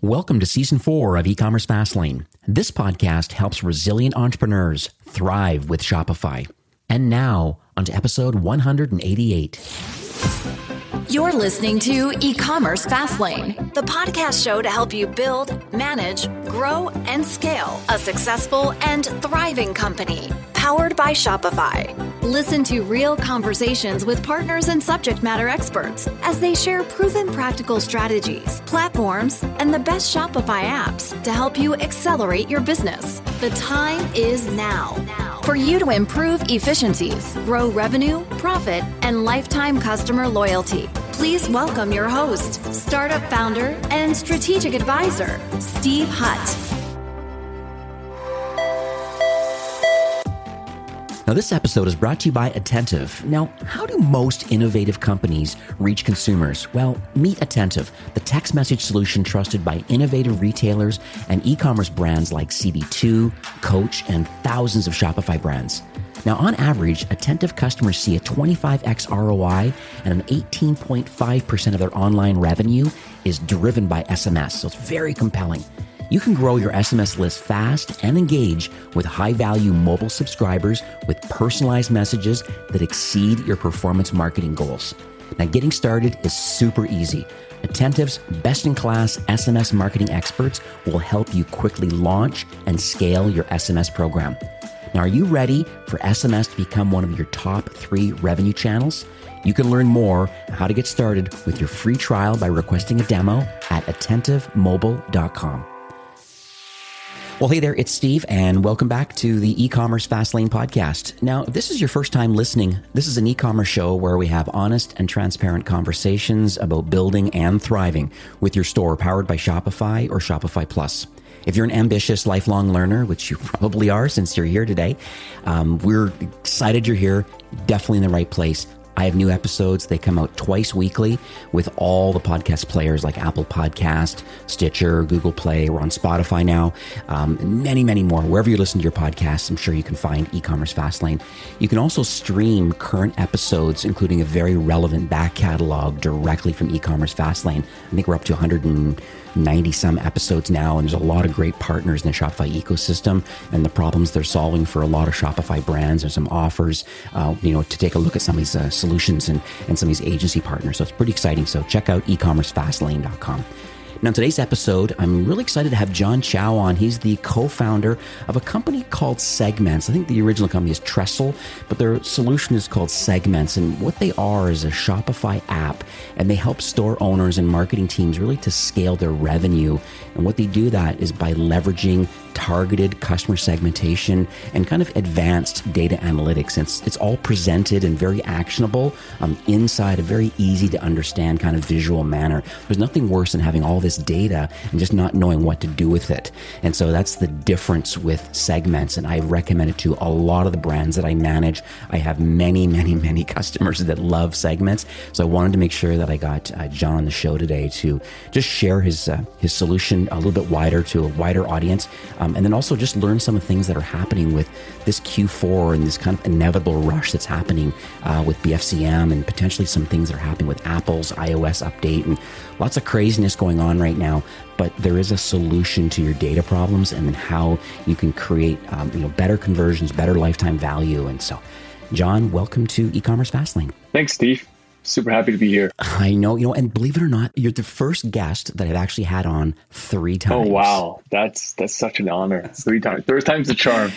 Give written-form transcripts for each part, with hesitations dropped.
Welcome to Season 4 of E-commerce Fastlane. This podcast helps resilient entrepreneurs thrive with Shopify. And now, on to episode 188. You're listening to E-commerce Fastlane, the podcast show to help you build, manage, grow, and scale a successful and thriving company, powered by Shopify. Listen to real conversations with partners and subject matter experts as they share proven practical strategies, platforms, and the best Shopify apps to help you accelerate your business. The time is now for you to improve efficiencies, grow revenue, profit, and lifetime customer loyalty. Please welcome your host, startup founder and strategic advisor, Steve Hutt. Now, this episode is brought to you by Attentive. Now, how do most innovative companies reach consumers? Well, meet Attentive, the text message solution trusted by innovative retailers and e-commerce brands like CB2, Coach, and thousands of Shopify brands. Now, on average, Attentive customers see a 25x ROI and an 18.5% of their online revenue is driven by SMS, so it's very compelling. You can grow your SMS list fast and engage with high-value mobile subscribers with personalized messages that exceed your performance marketing goals. Now, getting started is super easy. Attentive's best-in-class SMS marketing experts will help you quickly launch and scale your SMS program. Now, are you ready for SMS to become one of your top 3 revenue channels? You can learn more how to get started with your free trial by requesting a demo at attentivemobile.com. Well, hey there, it's Steve, and welcome back to the E-commerce Fastlane podcast. Now, if this is your first time listening, this is an e-commerce show where we have honest and transparent conversations about building and thriving with your store powered by Shopify or Shopify Plus. If you're an ambitious lifelong learner, which you probably are since you're here today, we're excited you're here, definitely in the right place. I have new episodes. They come out twice weekly with all the podcast players like Apple Podcast, Stitcher, Google Play. We're on Spotify now, many, many more. Wherever you listen to your podcasts, I'm sure you can find E-commerce Fastlane. You can also stream current episodes, including a very relevant back catalog directly from E-commerce Fastlane. I think we're up to 190 some episodes now, and there's a lot of great partners in the Shopify ecosystem and the problems they're solving for a lot of Shopify brands. There's some offers, to take a look at some of these solutions and some of these agency partners. So it's pretty exciting. So check out ecommercefastlane.com. Now, in today's episode, I'm really excited to have John Chow on. He's the co-founder of a company called Segments. I think the original company is Trestle, but their solution is called Segments. And what they are is a Shopify app, and they help store owners and marketing teams really to scale their revenue. And what they do that is by leveraging targeted customer segmentation and kind of advanced data analytics. It's all presented and very actionable inside a very easy to understand kind of visual manner. There's nothing worse than having all this data and just not knowing what to do with it. And so that's the difference with Segments. And I recommend it to a lot of the brands that I manage. I have many, many, many customers that love Segments. So I wanted to make sure that I got John on the show today to just share his solution a little bit wider to a wider audience. And then also just learn some of the things that are happening with this Q4 and this kind of inevitable rush that's happening with BFCM, and potentially some things that are happening with Apple's iOS update, and lots of craziness going on right now. But there is a solution to your data problems, and then how you can create better conversions, better lifetime value. And so, John, welcome to E-commerce Fastlane. Thanks, Steve. Super happy to be here. I know, and believe it or not, you're the first guest that I've actually had on 3 times. Oh, wow. That's such an honor. 3 times. Third time's the charm.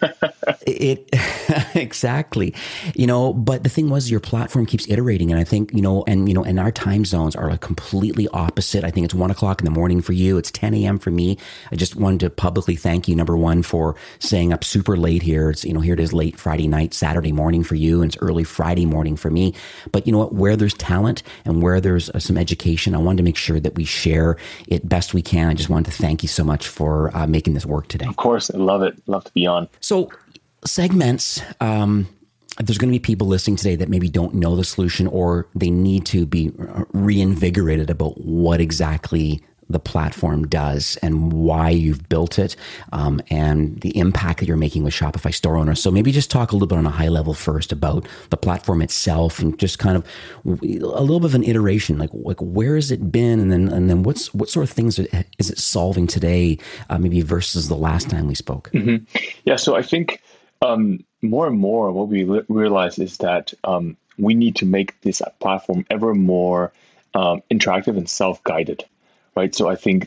Exactly. But the thing was, your platform keeps iterating. And I think, and our time zones are like completely opposite. I think it's 1 o'clock in the morning for you. It's 10 a.m. for me. I just wanted to publicly thank you, number one, for staying up super late here. It's, here it is late Friday night, Saturday morning for you, and it's early Friday morning for me. But you know what? Where there's talent and where there's some education, I wanted to make sure that we share it best we can. I just wanted to thank you so much for making this work today. Of course. I love it. Love to be on. So Segments, there's going to be people listening today that maybe don't know the solution, or they need to be reinvigorated about what exactly the platform does and why you've built it, and the impact that you're making with Shopify store owners. So maybe just talk a little bit on a high level first about the platform itself, and just kind of a little bit of an iteration, like where has it been, and then what sort of things is it solving today, maybe versus the last time we spoke. Mm-hmm. Yeah, so I think more and more what we realize is that we need to make this platform ever more interactive and self-guided, right? So I think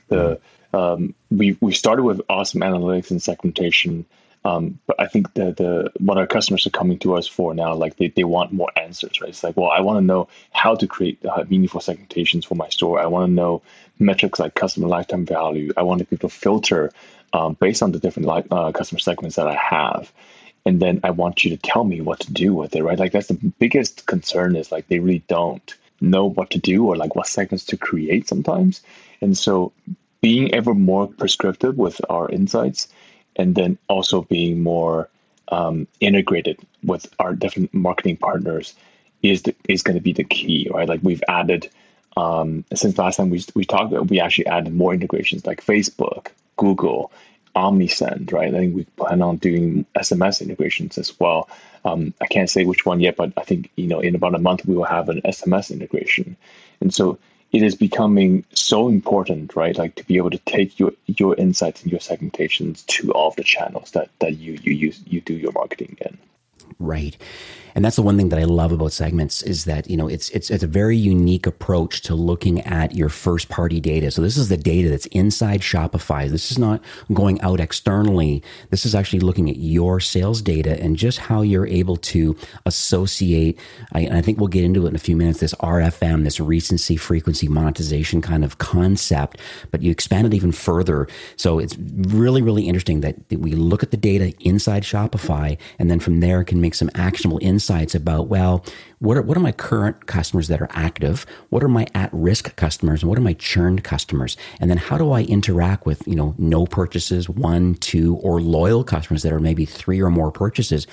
we started with awesome analytics and segmentation, but I think what our customers are coming to us for now, like they want more answers, right? It's like, well, I want to know how to create meaningful segmentations for my store. I want to know metrics like customer lifetime value. I want to be able to filter based on the different customer segments that I have. And then I want you to tell me what to do with it, right? Like that's the biggest concern, is like they really don't know what to do, or like what segments to create sometimes. And so being ever more prescriptive with our insights, and then also being more integrated with our different marketing partners is going to be the key, right? Like we've added, since last time we talked, we actually added more integrations like Facebook, Google, OmniSend, right? I think we plan on doing SMS integrations as well. I can't say which one yet, but I think, in about a month, we will have an SMS integration. And so it is becoming so important, right? Like to be able to take your insights and your segmentations to all of the channels that you do your marketing in. Right. And that's the one thing that I love about segments, is that, it's a very unique approach to looking at your first party data. So this is the data that's inside Shopify. This is not going out externally. This is actually looking at your sales data and just how you're able to associate, and I think we'll get into it in a few minutes, this RFM, this recency, frequency, monetization kind of concept, but you expand it even further. So it's really, really interesting that we look at the data inside Shopify, and then from there can make some actionable insights about, well, what are my current customers that are active? What are my at-risk customers? And what are my churned customers? And then how do I interact with, no purchases, 1, 2, or loyal customers that are maybe 3 or more purchases?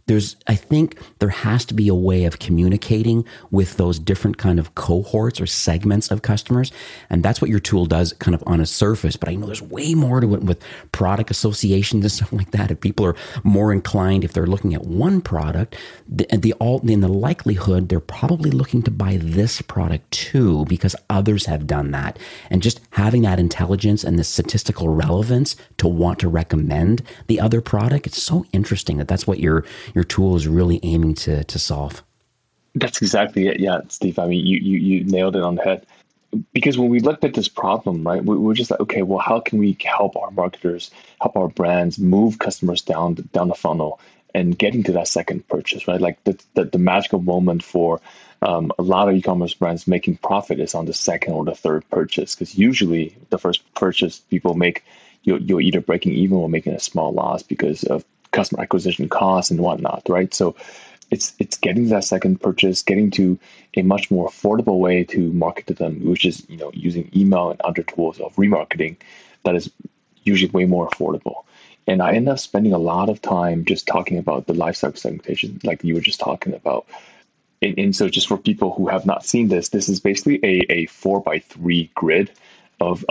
I think there has to be a way of communicating with those different kind of cohorts or segments of customers. And that's what your tool does kind of on a surface. But I know there's way more to it with product associations and stuff like that. If people are more inclined, if they're looking at one product, in the likelihood, they're probably looking to buy this product too, because others have done that. And just having that intelligence and the statistical relevance to want to recommend the other product, it's so interesting that's what your tool is really aiming to solve. That's exactly it. Yeah, Steve. I mean, you nailed it on the head. Because when we looked at this problem, right, we're just like, okay, well, how can we help our marketers, help our brands move customers down the funnel and getting to that second purchase, right? Like the magical moment for a lot of e-commerce brands making profit is on the second or the third purchase, because usually the first purchase people make, you're either breaking even or making a small loss because of customer acquisition costs and whatnot, right? So it's getting that second purchase, getting to a much more affordable way to market to them, which is using email and other tools of remarketing that is usually way more affordable. And I end up spending a lot of time just talking about the lifecycle segmentation, like you were just talking about. And so just for people who have not seen this is basically a 4x3 grid of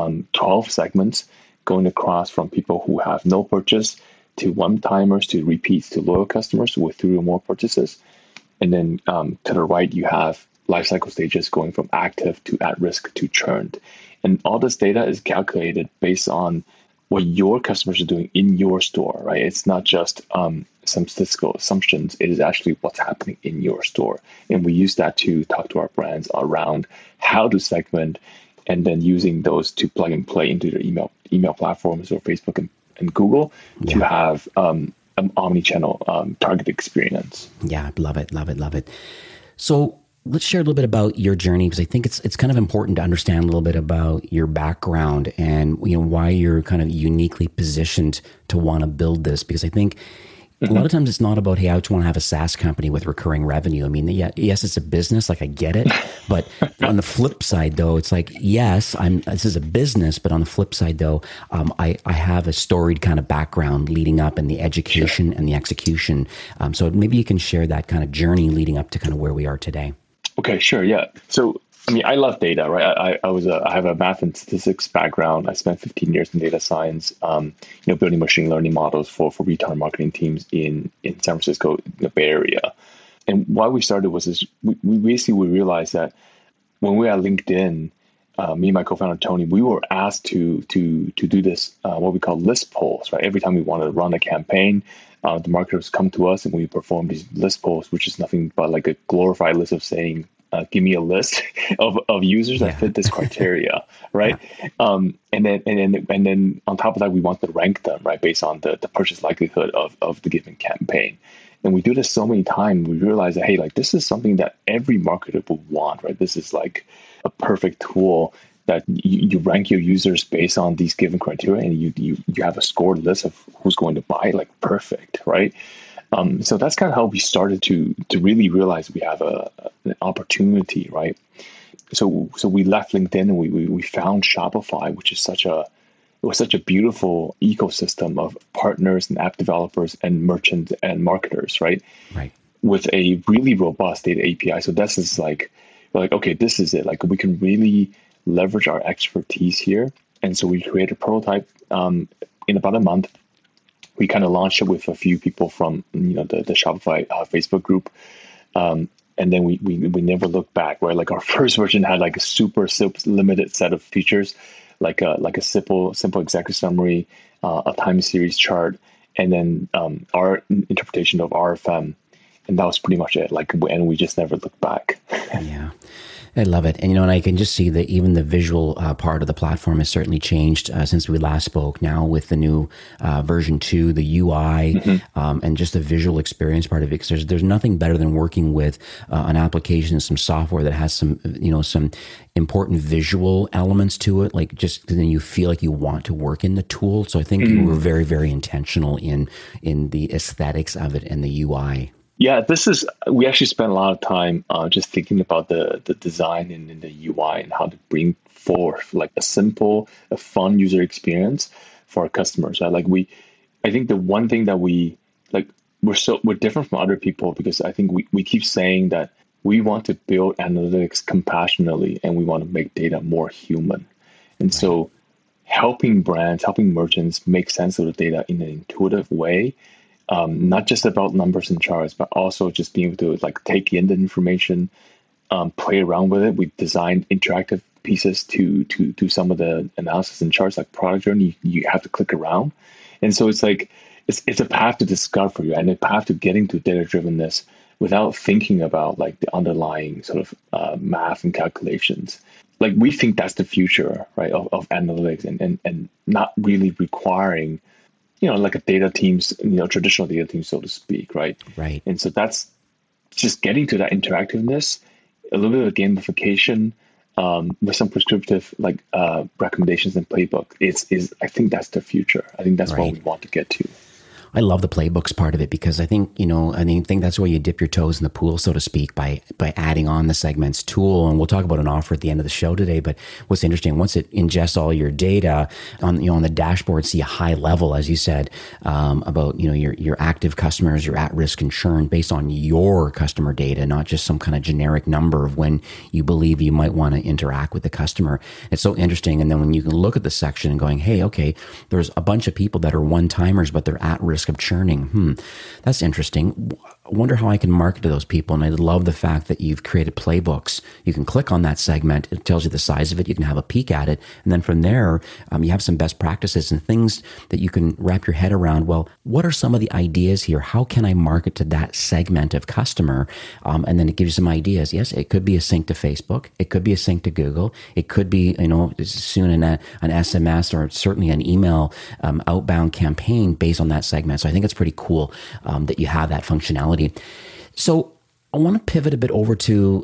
12 segments going across from people who have no purchase to one-timers, to repeats, to loyal customers with 3 or more purchases. And then to the right, you have lifecycle stages going from active to at-risk to churned. And all this data is calculated based on what your customers are doing in your store, right? It's not just some statistical assumptions. It is actually what's happening in your store. And we use that to talk to our brands around how to segment, and then using those to plug and play into their email platforms or Facebook and Google to have an omni-channel target experience. Yeah, love it. So let's share a little bit about your journey, because I think it's kind of important to understand a little bit about your background and why you're kind of uniquely positioned to want to build this. Because I think a lot of times it's not about, hey, I just want to have a SaaS company with recurring revenue. I mean, yes, it's a business, like I get it. But on the flip side, though, it's like, yes, this is a business. But on the flip side, though, I have a storied kind of background leading up in the education and the execution. So maybe you can share that kind of journey leading up to kind of where we are today. Okay, sure. Yeah. So I mean, I love data, right? I have a math and statistics background. I spent 15 years in data science, building machine learning models for retail marketing teams in San Francisco, the Bay Area. And why we started was this: we realized that when we were at LinkedIn, me and my co-founder Tony, we were asked to do this what we call list polls, right? Every time we wanted to run a campaign, the marketers come to us and we perform these list polls, which is nothing but like a glorified list of saying, give me a list of users that fit this criteria, right? And then on top of that, we want to rank them, right, based on the purchase likelihood of the given campaign. And we do this so many times, we realize that, hey, like this is something that every marketer would want, right? This is like a perfect tool that you rank your users based on these given criteria, and you have a scored list of who's going to buy, like perfect, right? So that's kind of how we started to really realize we have an opportunity, right? So we left LinkedIn and we found Shopify, which is such a beautiful ecosystem of partners and app developers and merchants and marketers, right? Right. With a really robust data API. So this is like, we're like, okay, this is it. Like we can really leverage our expertise here. And so we created a prototype in about a month. We kind of launched it with a few people from the Shopify Facebook group. And then we never looked back, right? Like our first version had like a super limited set of features, like a simple executive summary, a time series chart, and then our interpretation of RFM. And that was pretty much it. And we just never looked back. Yeah. I love it. And, and I can just see that even the visual part of the platform has certainly changed since we last spoke. Now with the new version 2, the UI, and just the visual experience part of it, because there's nothing better than working with an application and some software that has some important visual elements to it. Like just then you feel like you want to work in the tool. So I think you were very, very intentional in the aesthetics of it and the UI. Yeah, we actually spent a lot of time just thinking about the design and the UI and how to bring forth like a simple, a fun user experience for our customers. Right? I think the one thing that we're different from other people, because I think we keep saying that we want to build analytics compassionately and we want to make data more human. And so helping brands, helping merchants make sense of the data in an intuitive way, not just about numbers and charts, but also just being able to like take in the information, play around with it. We designed interactive pieces to some of the analysis and charts, like product journey. You have to click around, and so it's like it's a path to discovery and a path to getting to data drivenness without thinking about like the underlying sort of math and calculations. Like we think that's the future, right, of analytics, and not really requiring like a data teams, traditional data teams, so to speak, right? Right. And so that's just getting to that interactiveness, a little bit of gamification, with some prescriptive recommendations and playbook. I think that's the future. I think that's what we want to get to. I love the playbooks part of it because I think, I think that's where you dip your toes in the pool, so to speak, by adding on the segments tool. And we'll talk about an offer at the end of the show today. But what's interesting, once it ingests all your data on the dashboard, see a high level, as you said, about, your active customers, your at risk and churn based on your customer data, not just some kind of generic number of when you believe you might want to interact with the customer. It's so interesting. And then when you can look at the section and going, hey, okay, there's a bunch of people that are one-timers, but they're at risk of churning. That's interesting. I wonder how I can market to those people. And I love the fact that you've created playbooks. You can click on that segment. It tells you the size of it. You can have a peek at it. And then from there, you have some best practices and things that you can wrap your head around. Well, what are some of the ideas here? How can I market to that segment of customer? And then it gives you some ideas. Yes, it could be a sync to Facebook. It could be a sync to Google. It could be, soon an SMS or certainly an email outbound campaign based on that segment. So I think it's pretty cool that you have that functionality. So I want to pivot a bit over to,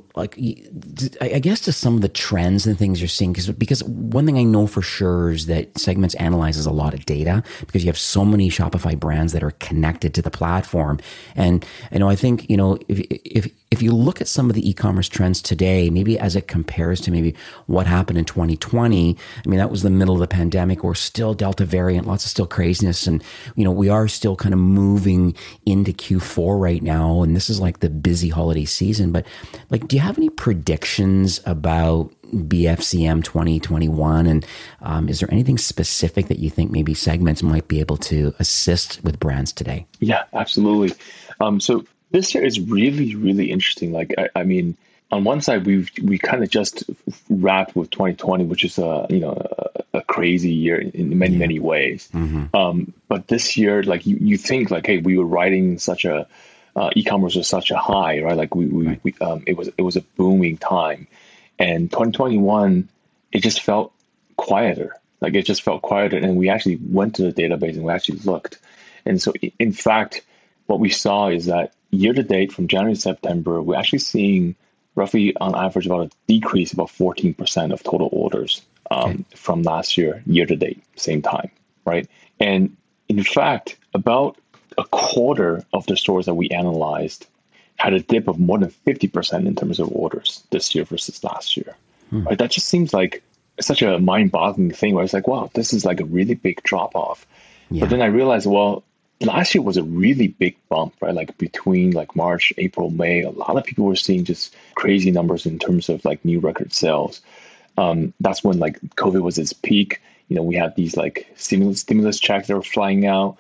I guess, to some of the trends and things you're seeing. Because one thing I know for sure is that Segments analyzes a lot of data because you have so many Shopify brands that are connected to the platform. And I think, if you look at some of the e-commerce trends today, maybe as it compares to maybe what happened in 2020, I mean, that was the middle of the pandemic. We're still Delta variant, lots of still craziness. And, we are still kind of moving into Q4 right now. And this is like the busy holiday season. But like, do you have any predictions about BFCM 2021? And is there anything specific that you think maybe segments might be able to assist with brands today? Yeah, absolutely. So this year is really, really interesting. Like, I mean, on one side, we kind of just wrapped with 2020, which is a crazy year in many ways. But this year, like you think like, hey, we were riding such a e-commerce was such a high, right? Like it was a booming time, and 2021 it just felt quieter. Like it just felt quieter, and we actually went to the database and we actually looked, and so in fact, what we saw is that year to date from January to September, we're actually seeing roughly on average about a decrease about 14% of total orders from last year to date, same time, right? And in fact, about a quarter of the stores that we analyzed had a dip of more than 50% in terms of orders this year versus last year. Right? That just seems like such a mind-boggling thing where it's like, wow, this is like a really big drop-off. Yeah. But then I realized, well, last year was a really big bump, right? Like between like March, April, May, a lot of people were seeing just crazy numbers in terms of like new record sales. That's when like COVID was its peak. You know, we had these like stimulus checks that were flying out.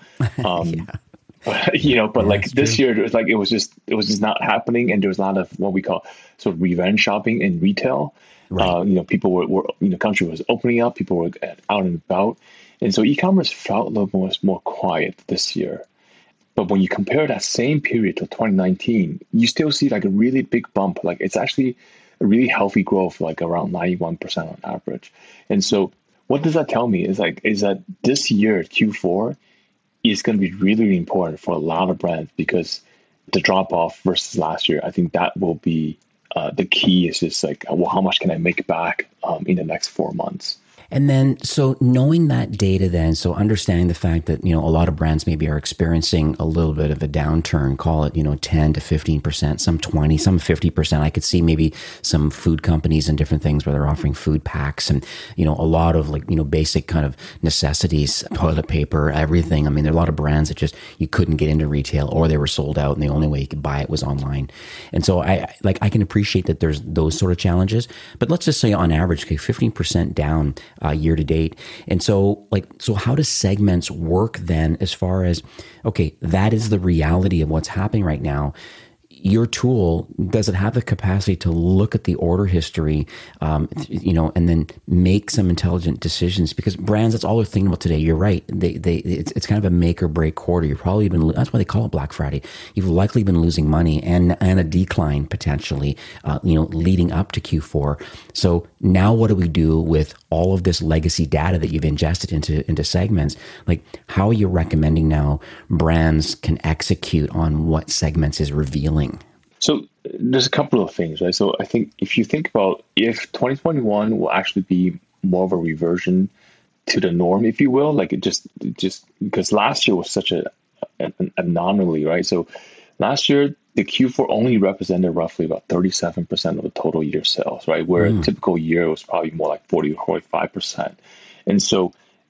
But like this year, it was just not happening, and there was a lot of what we call sort of revenge shopping in retail. Right. People were country was opening up, people were out and about. And so e-commerce felt a little more quiet this year. But when you compare that same period to 2019, you still see like a really big bump. Like it's actually a really healthy growth, like around 91% on average. And so what does that tell me is that this year, Q4, is going to be really, really important for a lot of brands, because the drop off versus last year, I think that will be the key is just like, well, how much can I make back in the next 4 months? And then, so knowing that data then, so understanding the fact that, a lot of brands maybe are experiencing a little bit of a downturn, call it, 10 to 15%, some 20, some 50%. I could see maybe some food companies and different things where they're offering food packs and, a lot of like, basic kind of necessities, toilet paper, everything. I mean, there are a lot of brands that just, you couldn't get into retail or they were sold out and the only way you could buy it was online. And so I can appreciate that there's those sort of challenges, but let's just say on average, okay, 15% down year to date. And so how does segments work then as far as, okay, that is the reality of what's happening right now. Your tool, does it have the capacity to look at the order history, and then make some intelligent decisions? Because brands, that's all they're thinking about today. You're right. It's kind of a make or break quarter. You've probably that's why they call it Black Friday. You've likely been losing money and a decline potentially, leading up to Q4. So now what do we do with all of this legacy data that you've ingested into segments? Like, how are you recommending now brands can execute on what segments is revealing? So there's a couple of things, right? So I think if you think about if 2021 will actually be more of a reversion to the norm, if you will, like it just because last year was such an anomaly, right? So last year, the Q4 only represented roughly about 37% of the total year sales, right? Where a typical year was probably more like 40 or 45%. And so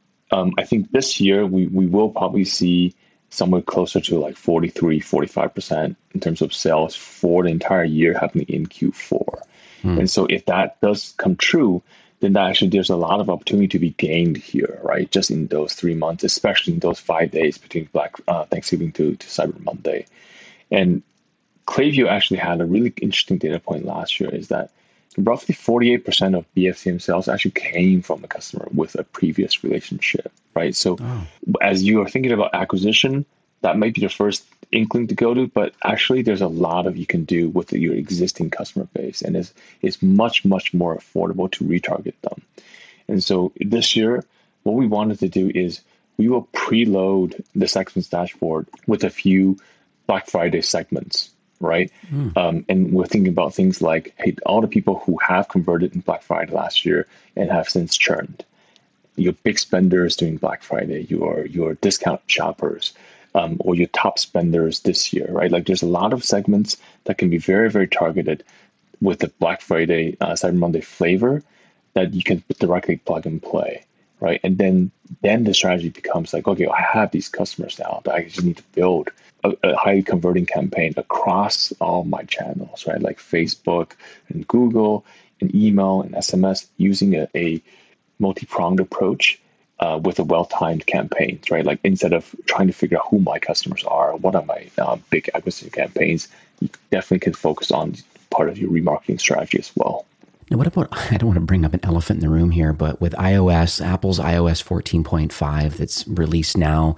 I think this year we will probably see somewhere closer to like 43, 45% in terms of sales for the entire year happening in Q4. And so if that does come true, then there's a lot of opportunity to be gained here, right? Just in those 3 months, especially in those 5 days between Thanksgiving to Cyber Monday. And Klaviyo actually had a really interesting data point last year, is that roughly 48% of BFCM sales actually came from a customer with a previous relationship, right? So as you are thinking about acquisition, that might be the first inkling to go to, but actually there's a lot of you can do with your existing customer base, and it's much, much more affordable to retarget them. And so this year, what we wanted to do is we will preload the segments dashboard with a few Black Friday segments, right? And we're thinking about things like, hey, all the people who have converted in Black Friday last year and have since churned, your big spenders during Black Friday, your discount shoppers, or your top spenders this year, right? Like there's a lot of segments that can be very, very targeted with the Black Friday, Cyber Monday flavor that you can directly plug and play, right? And then the strategy becomes like, okay, I have these customers now, but I just need to build a highly converting campaign across all my channels, right? Like Facebook and Google and email and SMS, using a multi-pronged approach with a well-timed campaigns, right? Like instead of trying to figure out who my customers are, what are my big acquisition campaigns, you definitely can focus on part of your remarketing strategy as well. Now, what about, I don't want to bring up an elephant in the room here, but with iOS, Apple's iOS 14.5 that's released now,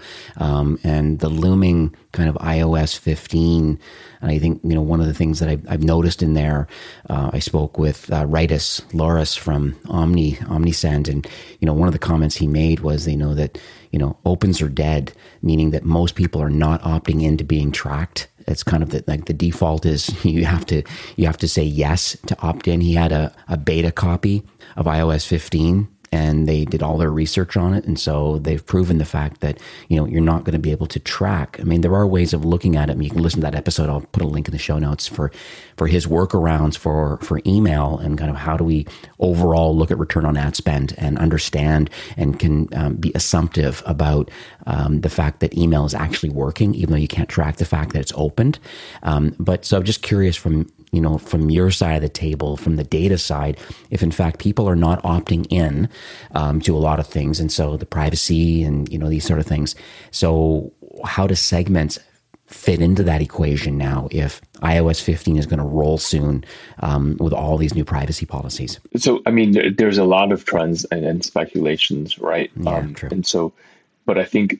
and the looming kind of iOS 15, and I think, one of the things that I've noticed in there, I spoke with Loris from Omnisend, and, one of the comments he made was they know that, opens are dead, meaning that most people are not opting into being tracked. It's kind of the default is you have to say yes to opt in. He had a beta copy of iOS 15, and they did all their research on it. And so they've proven the fact that, you're not going to be able to track. I mean, there are ways of looking at it. I mean, you can listen to that episode. I'll put a link in the show notes for his workarounds for email, and kind of how do we overall look at return on ad spend and understand and can be assumptive about the fact that email is actually working, even though you can't track the fact that it's opened. But so I'm just curious from your side of the table, from the data side, if in fact people are not opting in to a lot of things, and so the privacy and these sort of things. So how do segments fit into that equation now if iOS 15 is going to roll soon with all these new privacy policies? So, I mean, there's a lot of trends and speculations, right? Yeah, true. And so, but I think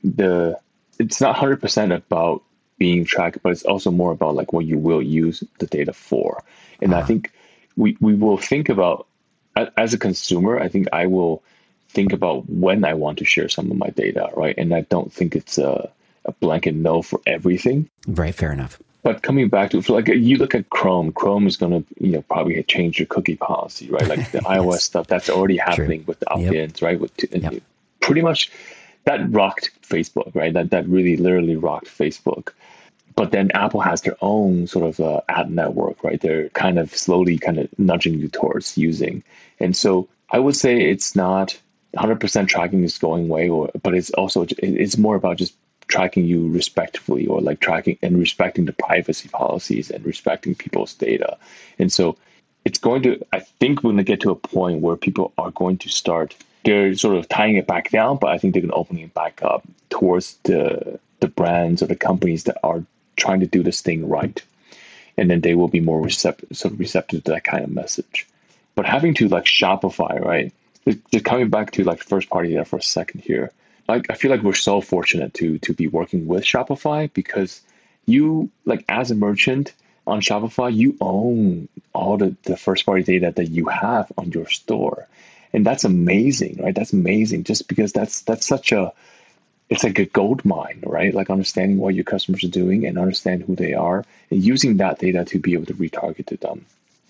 it's not 100% about being tracked, but it's also more about like what you will use the data for. And I think we will think about, as a consumer, I think I will think about when I want to share some of my data, right? And I don't think it's a blanket no for everything. Right, fair enough. But coming back to, like, you look at Chrome is going to, probably change your cookie policy, right? Like the iOS stuff, that's already happening with the opt-ins, right? Pretty much that rocked Facebook, right? That really literally rocked Facebook. But then Apple has their own sort of ad network, right? They're kind of slowly kind of nudging you towards using. And so I would say it's not 100% tracking is going away, but it's more about just tracking you respectfully, or like tracking and respecting the privacy policies and respecting people's data. And so it's going to, I think we're going to get to a point where people are going to start, they're sort of tying it back down, but I think they're going to open it back up towards the brands or the companies that are trying to do this thing right. And then they will be more receptive to that kind of message. But having to like Shopify, right? Just coming back to like first party data for a second here. Like, I feel like we're so fortunate to be working with Shopify, because you, like, as a merchant on Shopify, you own all the first party data that you have on your store. And that's amazing, right? That's amazing, just because that's such it's like a gold mine, right? Like understanding what your customers are doing and understand who they are, and using that data to be able to retarget to them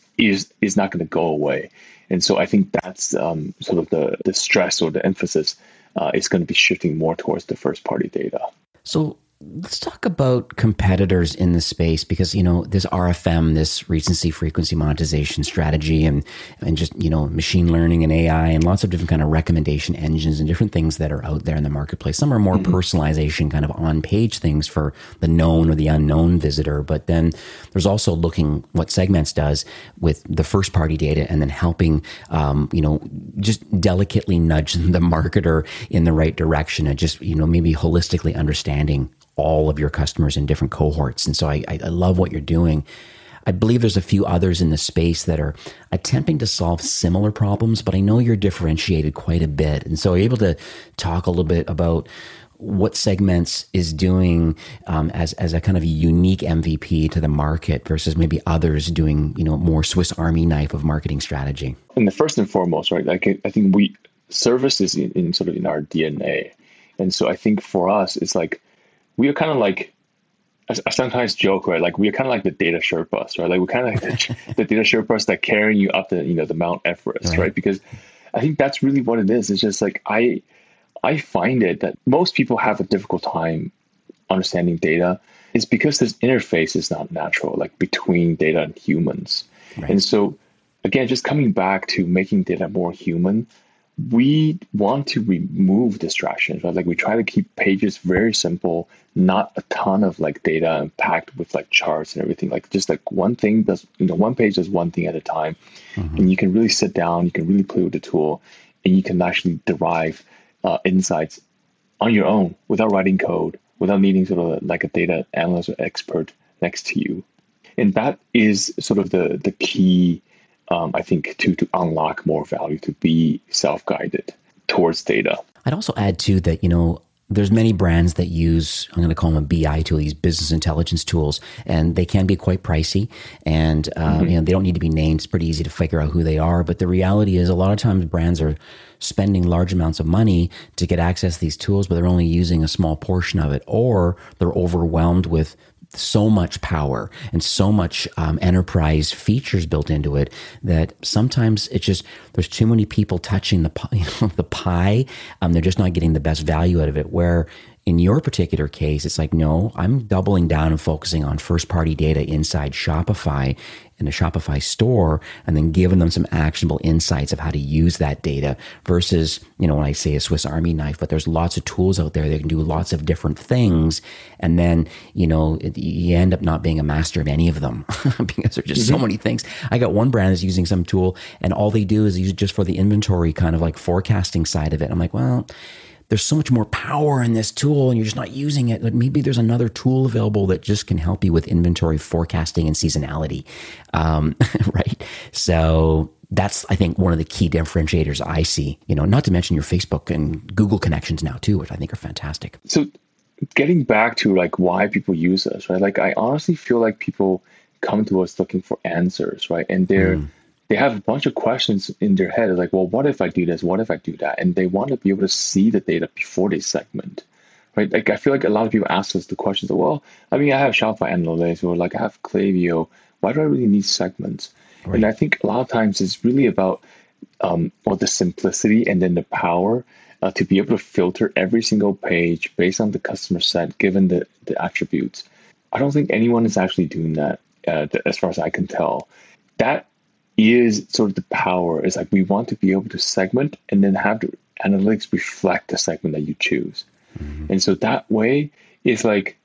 is not going to go away. And so I think that's sort of the stress or the emphasis is going to be shifting more towards the first party data. So let's talk about competitors in the space, because, this RFM, this recency frequency monetization strategy, and just, machine learning and AI and lots of different kind of recommendation engines and different things that are out there in the marketplace. Some are more personalization, kind of on page things for the known or the unknown visitor. But then there's also looking what Segments does with the first party data, and then helping, just delicately nudge the marketer in the right direction, and just, maybe holistically understanding all of your customers in different cohorts. And so I love what you're doing. I believe there's a few others in the space that are attempting to solve similar problems, but I know you're differentiated quite a bit. And so are you able to talk a little bit about what Segments is doing as a kind of unique MVP to the market versus maybe others doing, more Swiss Army knife of marketing strategy? And the first and foremost, right, like I think service is in sort of in our DNA. And so I think for us, it's like, we are kind of like, I sometimes joke, right? Like we are kind of like the data Sherpas, right? Like we're kind of like the data Sherpas that carrying you up the Mount Everest, right? Because I think that's really what it is. It's just like, I find it that most people have a difficult time understanding data. It's because this interface is not natural, like between data and humans. Right. And so again, just coming back to making data more human, we want to remove distractions, right? Like we try to keep pages very simple, not a ton of like data and packed with like charts and everything. Like just like one thing does, one page does one thing at a time. And you can really sit down, you can really play with the tool, and you can actually derive insights on your own without writing code, without needing sort of like a data analyst or expert next to you. And that is sort of the key, I think, to unlock more value, to be self-guided towards data. I'd also add too that, there's many brands that use, I'm going to call them a BI tool, these business intelligence tools, and they can be quite pricey, and they don't need to be named. It's pretty easy to figure out who they are. But the reality is a lot of times brands are spending large amounts of money to get access to these tools, but they're only using a small portion of it, or they're overwhelmed with so much power and so much enterprise features built into it that sometimes it's just, there's too many people touching the pie. They're just not getting the best value out of it. Where in your particular case, it's like, no, I'm doubling down and focusing on first party data inside Shopify in a Shopify store, and then giving them some actionable insights of how to use that data versus, when I say a Swiss Army knife, but there's lots of tools out there that can do lots of different things. And then, you end up not being a master of any of them because there's just so many things. I got one brand that's using some tool and all they do is use it just for the inventory kind of like forecasting side of it. I'm like, well, there's so much more power in this tool and you're just not using it. Like maybe there's another tool available that just can help you with inventory forecasting and seasonality. Right. So that's, I think, one of the key differentiators I see, not to mention your Facebook and Google connections now too, which I think are fantastic. So getting back to like why people use us, right? Like I honestly feel like people come to us looking for answers, right? And they have a bunch of questions in their head, like, well, what if I do this? What if I do that? And they want to be able to see the data before they segment, right? Like, I feel like a lot of people ask us the questions, well, I have Shopify Analytics, or like I have Klaviyo. Why do I really need segments? Right. And I think a lot of times it's really about the simplicity and then the power to be able to filter every single page based on the customer set, given the attributes. I don't think anyone is actually doing that as far as I can tell. That is sort of the power. Is like we want to be able to segment and then have the analytics reflect the segment that you choose. And so that way it's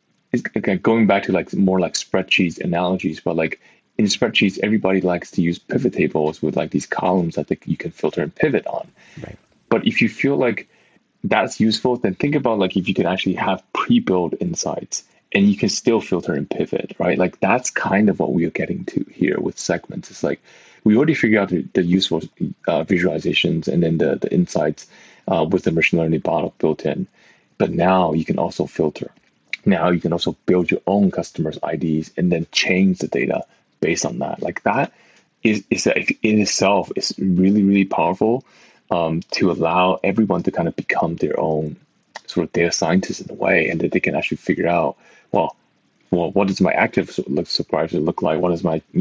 going back to like more like spreadsheets analogies, but like in spreadsheets, everybody likes to use pivot tables with like these columns that you can filter and pivot on. Right. But if you feel like that's useful, then think about like if you can actually have pre-built insights and you can still filter and pivot, right? Like that's kind of what we are getting to here with segments. It's like we already figured out the useful visualizations and then the insights with the machine learning model built in. But now you can also filter. Now you can also build your own customers' IDs and then change the data based on that. Like that is in itself is really, really powerful to allow everyone to kind of become their own sort of data scientists in a way, and that they can actually figure out, well, what does my active subscribers look like? What does my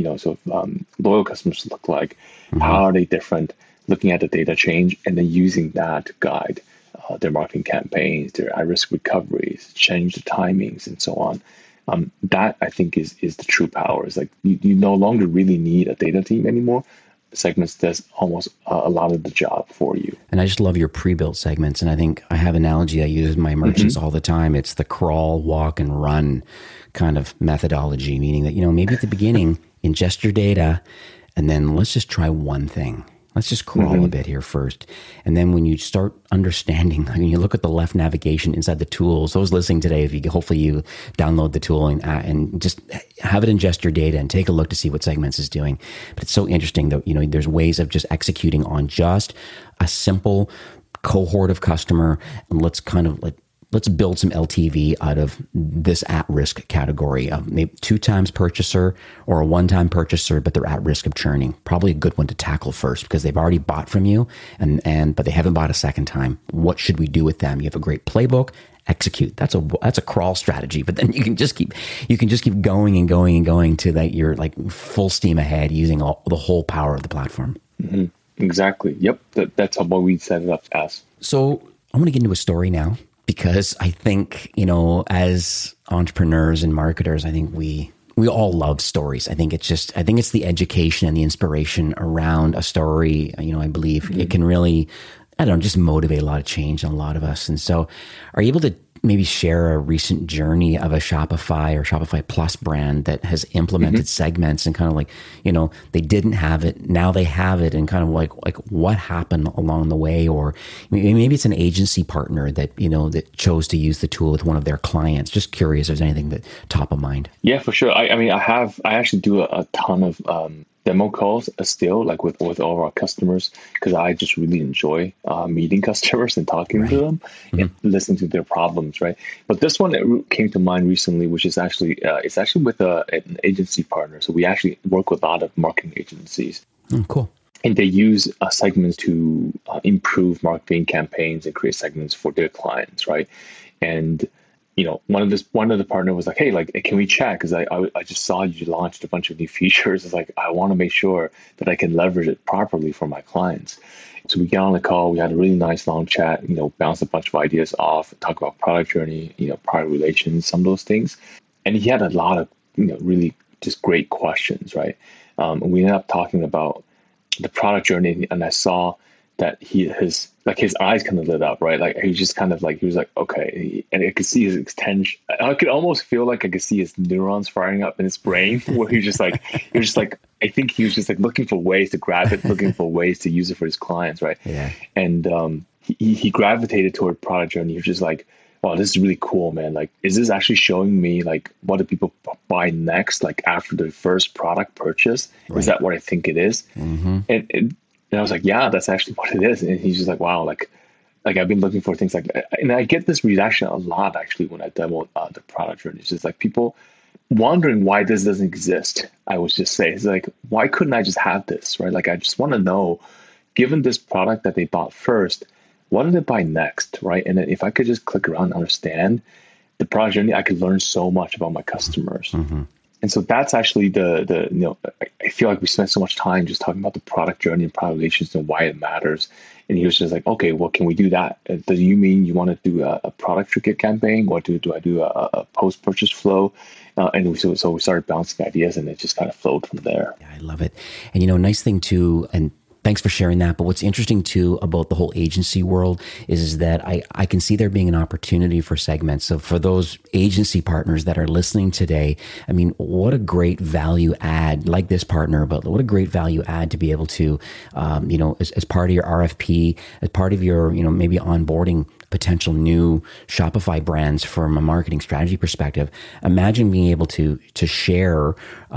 loyal customers look like? How are they different? Looking at the data change and then using that to guide their marketing campaigns, their at-risk recoveries, change the timings, and so on. That I think is the true power. It's like you no longer really need a data team anymore. Segments does almost a lot of the job for you. And I just love your pre-built segments. And I think I have an analogy I use with my merchants all the time. It's the crawl, walk, and run kind of methodology, meaning that, maybe at the beginning, ingest your data, and then let's just try one thing. Let's just crawl a bit here first. And then when you start understanding, you look at the left navigation inside the tools, those listening today, hopefully you download the tool and just have it ingest your data and take a look to see what Segments is doing. But it's so interesting that, there's ways of just executing on just a simple cohort of customer. And let's build some LTV out of this at-risk category of maybe 2 times purchaser or a 1-time purchaser, but they're at risk of churning. Probably a good one to tackle first because they've already bought from you, but they haven't bought a second time. What should we do with them? You have a great playbook. Execute. That's a crawl strategy, but then you can just keep going and going and going to that you're like full steam ahead using the whole power of the platform. Exactly. Yep. That's what we set it up as. So I'm going to get into a story now. Because I think, as entrepreneurs and marketers, I think we all love stories. I think it's the education and the inspiration around a story. I believe it can really I don't know, just motivate a lot of change in a lot of us. And so are you able to maybe share a recent journey of a Shopify or Shopify Plus brand that has implemented segments and kind of like, they didn't have it, now they have it, and kind of like what happened along the way? Or maybe it's an agency partner that, that chose to use the tool with one of their clients. Just curious if there's anything that top of mind. Yeah, for sure. I actually do a ton of demo calls still, like with all of our customers, because I just really enjoy meeting customers and talking to them and listening to their problems, right? But this one that came to mind recently, which is actually it's actually with an agency partner. So we actually work with a lot of marketing agencies. Oh, cool. And they use segments to improve marketing campaigns and create segments for their clients, right? And one of the partner was like, hey, like, can we chat? Because I just saw you launched a bunch of new features. It's like, I want to make sure that I can leverage it properly for my clients. So we got on the call. We had a really nice long chat, bounced a bunch of ideas off, talk about product journey, product relations, some of those things. And he had a lot of, really just great questions, right? And we ended up talking about the product journey, and I saw that his eyes kind of lit up, right? Like he just kind of like, he was like, okay. And I could see his extension. I could almost feel like I could see his neurons firing up in his brain where he was just like, I think he was just like looking for ways to grab it, looking for ways to use it for his clients, right? Yeah. And he gravitated toward product journey. He was just like, wow, this is really cool, man. Like, is this actually showing me like what do people buy next, like after their first product purchase? Right. Is that what I think it is? And I was like, yeah, that's actually what it is. And he's just like, wow, like I've been looking for things like that. And I get this reaction a lot actually when I demo the product journey. It's just like people wondering why this doesn't exist. I would just say, it's like, why couldn't I just have this, right? Like, I just want to know, given this product that they bought first, what did they buy next, right? And then if I could just click around and understand the product journey, I could learn so much about my customers. And so that's actually I feel like we spent so much time just talking about the product journey and product relations and why it matters. And he was just like, okay, well, can we do that? Do you mean you want to do a product ticket campaign, or do I do a post-purchase flow? And so we started bouncing ideas, and it just kind of flowed from there. Yeah, I love it. And nice thing too, and thanks for sharing that. But what's interesting too about the whole agency world is that I can see there being an opportunity for segments. So for those agency partners that are listening today, I mean, what a great value add, like this partner, but what a great value add to be able to, as part of your RFP, as part of your, maybe onboarding potential new Shopify brands from a marketing strategy perspective. Imagine being able to share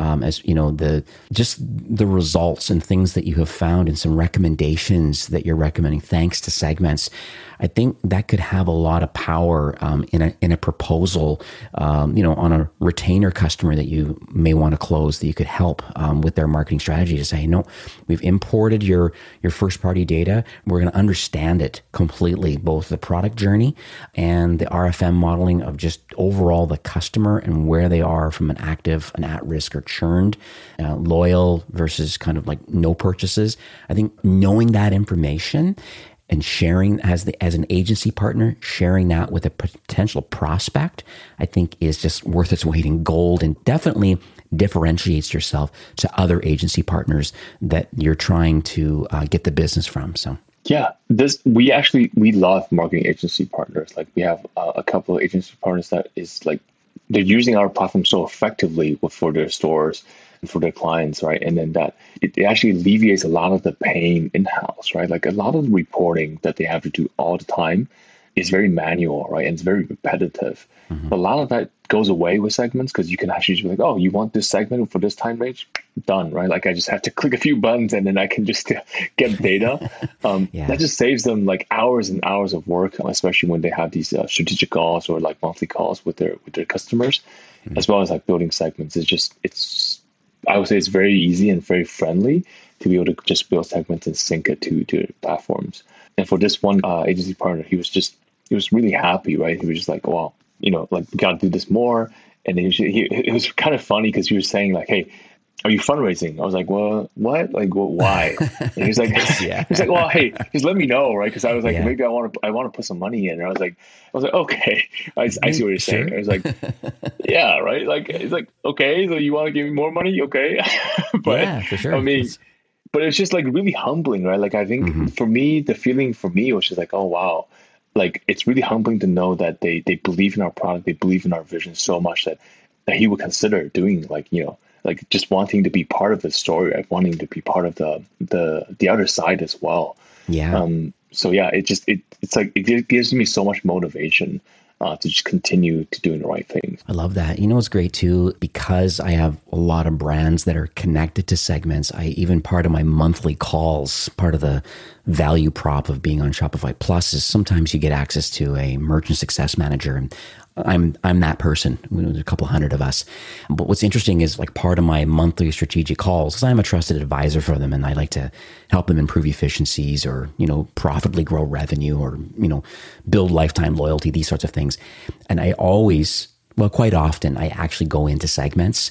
the results and things that you have found and some recommendations that you're recommending thanks to segments. I think that could have a lot of power in a proposal, on a retainer customer that you may want to close, that you could help with their marketing strategy to say, no, we've imported your first party data. We're going to understand it completely, both the product journey and the RFM modeling of just overall the customer and where they are from an active, an at risk or churned, loyal versus kind of like no purchases. I think knowing that information and sharing as an agency partner, sharing that with a potential prospect, I think is just worth its weight in gold, and definitely differentiates yourself to other agency partners that you're trying to get the business from. So yeah, we love marketing agency partners. Like we have a couple of agency partners that is like they're using our platform so effectively for their stores and for their clients, right? And then that it actually alleviates a lot of the pain in-house, right? Like a lot of the reporting that they have to do all the time is very manual, right? And it's very repetitive. But a lot of that goes away with segments because you can actually just be like, oh, you want this segment for this time range? Done, right? Like I just have to click a few buttons and then I can just get data. That just saves them like hours and hours of work, especially when they have these strategic calls or like monthly calls with their customers, as well as like building segments. I would say it's very easy and very friendly to be able to just build segments and sync it to platforms. And for this one agency partner, he was really happy, right? He was just like, wow, like we got to do this more. And it was kind of funny because he was saying like, hey, are you fundraising? I was like, well, what? Like, well, why? And he's like, he's like, well, hey, just let me know, right? Because I was like, maybe I want to put some money in. And I was like, okay, I see what you're saying. I was like, yeah, right. Like, it's like, okay, so you want to give me more money? Okay, but yeah, for sure. I mean, but it's just like really humbling, right? Like I think for me, the feeling for me was just like, oh wow, like it's really humbling to know that they believe in our product, they believe in our vision so much that he would consider doing like, like just wanting to be part of the story, right? Wanting to be part of the other side as well. Yeah. So yeah, it's like it gives me so much motivation to just continue to doing the right things. I love that. You know what's great too, because I have a lot of brands that are connected to segments. Even part of my monthly calls, part of the value prop of being on Shopify Plus is sometimes you get access to a merchant success manager, and I'm that person. There's a couple hundred of us. But what's interesting is like part of my monthly strategic calls, because I'm a trusted advisor for them, and I like to help them improve efficiencies or, profitably grow revenue or, build lifetime loyalty, these sorts of things. And I always, quite often, I actually go into segments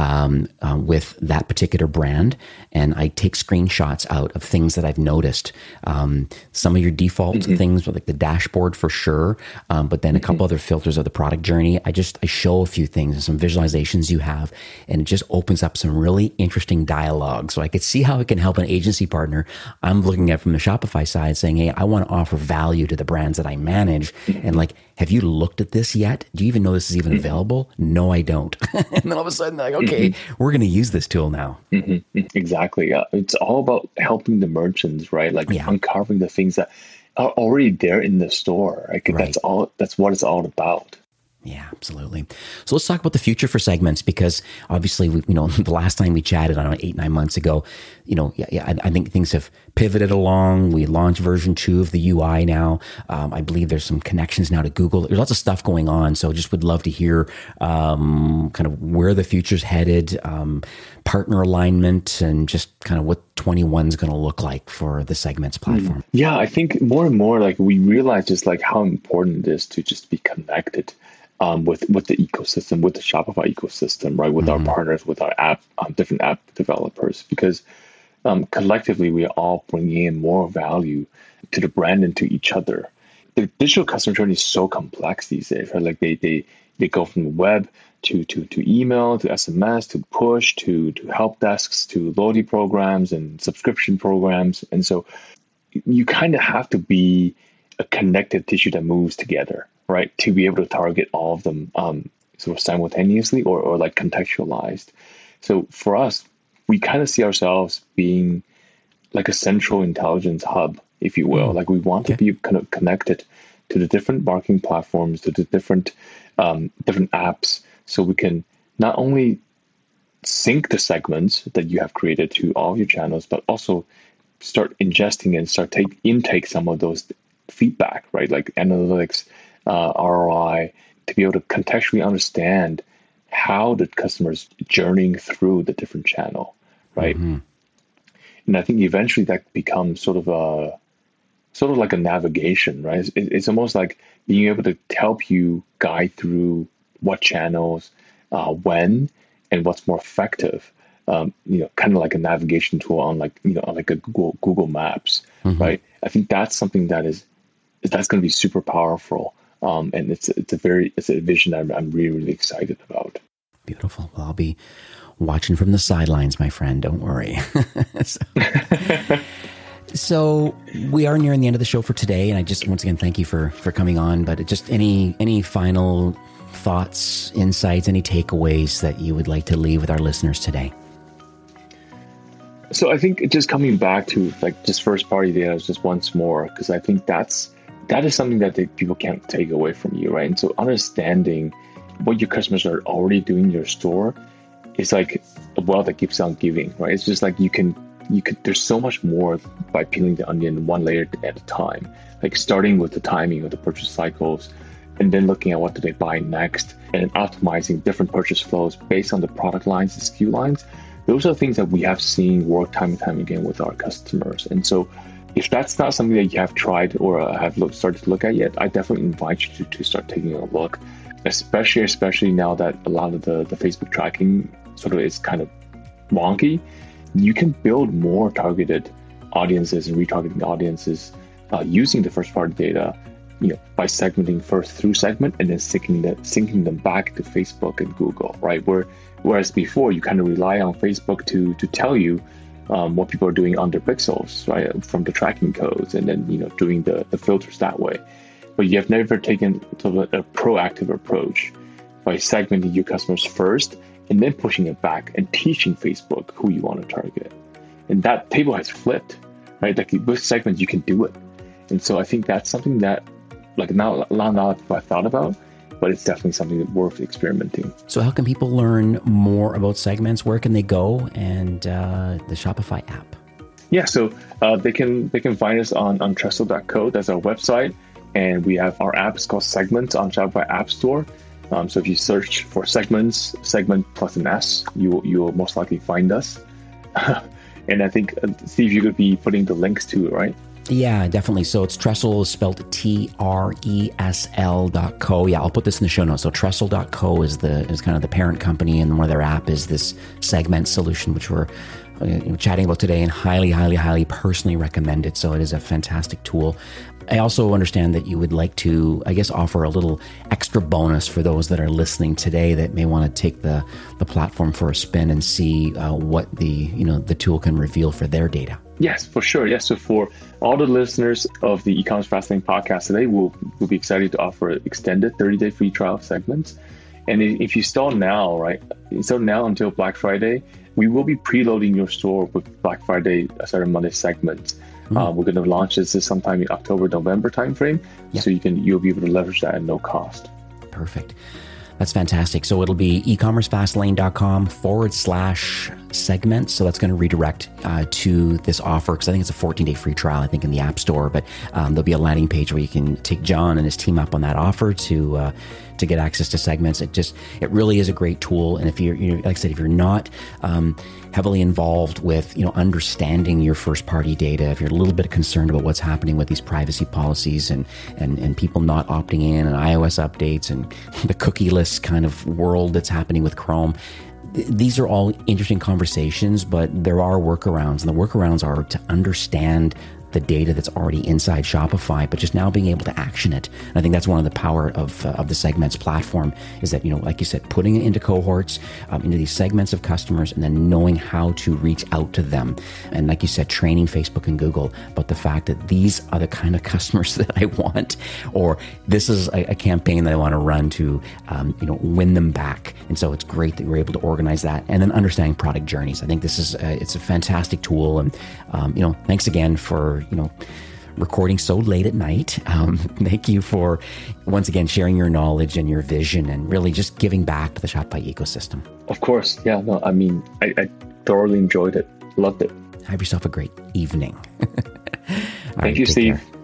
with that particular brand, and I take screenshots out of things that I've noticed. Some of your default things, like the dashboard for sure, but then a couple other filters of the product journey. I show a few things and some visualizations you have, and it just opens up some really interesting dialogue. So I could see how it can help an agency partner. I'm looking at from the Shopify side saying, hey, I want to offer value to the brands that I manage. And like, have you looked at this yet? Do you even know this is even available? No, I don't. And then all of a sudden, like, okay, we're going to use this tool now. Exactly. Yeah. It's all about helping the merchants, right? Like uncovering the things that are already there in the store. Like that's what it's all about. Yeah, absolutely. So let's talk about the future for segments, because obviously, the last time we chatted, I don't know, 8-9 months ago, I think things have pivoted along. We launched version 2 of the UI now. I believe there's some connections now to Google. There's lots of stuff going on. So just would love to hear kind of where the future's headed, partner alignment, and just kind of what 21 is going to look like for the segments platform. Yeah, I think more and more, like we realize just like how important it is to just be connected with the ecosystem, with the Shopify ecosystem, right? With our partners, with our app, different app developers, because collectively we are all bringing in more value to the brand and to each other. The digital customer journey is so complex these days, right? Like they go from the web to email, to SMS, to push, to help desks, to loyalty programs and subscription programs. And so you kind of have to be a connected tissue that moves together, right? To be able to target all of them sort of simultaneously or like contextualized. So for us, we kind of see ourselves being like a central intelligence hub, if you will. Like we want to be kind of connected to the different marketing platforms, to the different apps, so we can not only sync the segments that you have created to all of your channels, but also start ingesting and start intake some of those feedback, right? Like analytics, ROI, to be able to contextually understand how the customer's journeying through the different channel, right? And I think eventually that becomes sort of like a navigation, right? It's almost like being able to help you guide through what channels, when, and what's more effective. Kind of like a navigation tool on like a Google Maps, right? I think that's something that's going to be super powerful. And it's a vision that I'm really, really excited about. Beautiful. Well, I'll be watching from the sidelines, my friend. Don't worry. So we are nearing the end of the show for today, and I just once again thank you for coming on. But just any final thoughts, insights, any takeaways that you would like to leave with our listeners today? So I think just coming back to like just first party data just once more, because I think that is something that people can't take away from you, right? And so understanding what your customers are already doing in your store is like a well that keeps on giving, right? It's just like you could, there's so much more by peeling the onion one layer at a time, like starting with the timing of the purchase cycles, and then looking at what do they buy next, and optimizing different purchase flows based on the product lines, the SKU lines. Those are things that we have seen work time and time again with our customers. And so if that's not something that you have tried or have started to look at yet, I definitely invite you to start taking a look, especially now that a lot of the Facebook tracking sort of is kind of wonky. You can build more targeted audiences and retargeting audiences using the first party data, by segmenting first through segment and then syncing them back to Facebook and Google, right? Whereas before you kind of rely on Facebook to tell you what people are doing on their pixels, right, from the tracking codes, and then doing the filters that way. But you have never taken sort of a proactive approach by segmenting your customers first and then pushing it back and teaching Facebook who you want to target. And that table has flipped, right? Like with segments, you can do it. And so I think that's something that not a lot of people have thought about, but it's definitely something that's worth experimenting. So how can people learn more about segments? Where can they go? And the Shopify app? Yeah, so they can find us on Trestle.co. That's our website. And we have our app. It's called Segments on Shopify App Store. So if you search for Segments, segment plus an S, you will most likely find us. And I think, Steve, you could be putting the links to it, right? Yeah, definitely. So it's Trestle is spelled Tresl.co. Yeah, I'll put this in the show notes. So Trestle.co is kind of the parent company, and one of their app is this segment solution, which we're chatting about today, and highly, highly, highly personally recommend it. So it is a fantastic tool. I also understand that you would like to, I guess, offer a little extra bonus for those that are listening today that may want to take the platform for a spin and see what the tool can reveal for their data. Yes, for sure. Yes. So for all the listeners of the E-commerce Fastlane podcast today, we'll be excited to offer an extended 30-day free trial of Segments. And if you install now, right, so now until Black Friday, we will be preloading your store with Black Friday, Cyber Monday Segments. We're going to launch this sometime in October, November timeframe. Yep. So you'll be able to leverage that at no cost. Perfect. That's fantastic. So it'll be ecommercefastlane.com/segments. So that's going to redirect to this offer, because I think it's a 14-day free trial, I think, in the App Store. But there'll be a landing page where you can take John and his team up on that offer to get access to Segments. It really is a great tool. And if you're like I said, if you're not heavily involved with understanding your first party data, if you're a little bit concerned about what's happening with these privacy policies and people not opting in, and iOS updates, and the cookieless kind of world that's happening with Chrome, these are all interesting conversations, but there are workarounds, and the workarounds are to understand the data that's already inside Shopify, but just now being able to action it. And I think that's one of the power of the Segments platform, is that, like you said, putting it into cohorts, into these segments of customers, and then knowing how to reach out to them. And like you said, training Facebook and Google about the fact that these are the kind of customers that I want, or this is a campaign that I want to run to, win them back. And so it's great that we're able to organize that, and then understanding product journeys. I think this is it's a fantastic tool. And thanks again for recording so late at night. Thank you for once again sharing your knowledge and your vision, and really just giving back to the Shopify ecosystem. Of course. Yeah, no, I mean, I thoroughly enjoyed it. Loved it. Have yourself a great evening. Thank you, Steve. Care.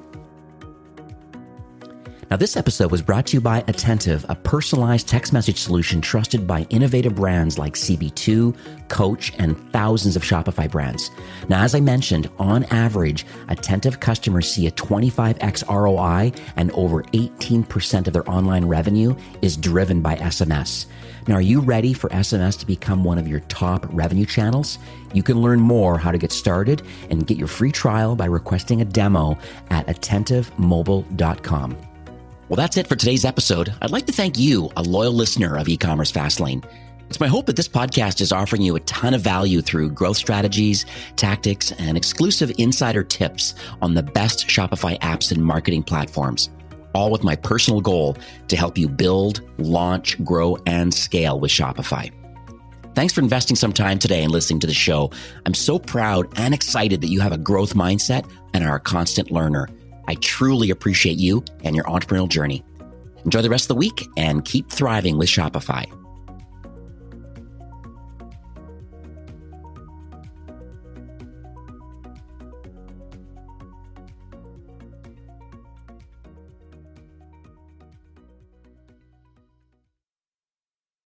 Now, this episode was brought to you by Attentive, a personalized text message solution trusted by innovative brands like CB2, Coach, and thousands of Shopify brands. Now, as I mentioned, on average, Attentive customers see a 25x ROI, and over 18% of their online revenue is driven by SMS. Now, are you ready for SMS to become one of your top revenue channels? You can learn more how to get started and get your free trial by requesting a demo at attentivemobile.com. Well, that's it for today's episode. I'd like to thank you, a loyal listener of E-commerce Fastlane. It's my hope that this podcast is offering you a ton of value through growth strategies, tactics, and exclusive insider tips on the best Shopify apps and marketing platforms, all with my personal goal to help you build, launch, grow, and scale with Shopify. Thanks for investing some time today and listening to the show. I'm so proud and excited that you have a growth mindset and are a constant learner. I truly appreciate you and your entrepreneurial journey. Enjoy the rest of the week and keep thriving with Shopify.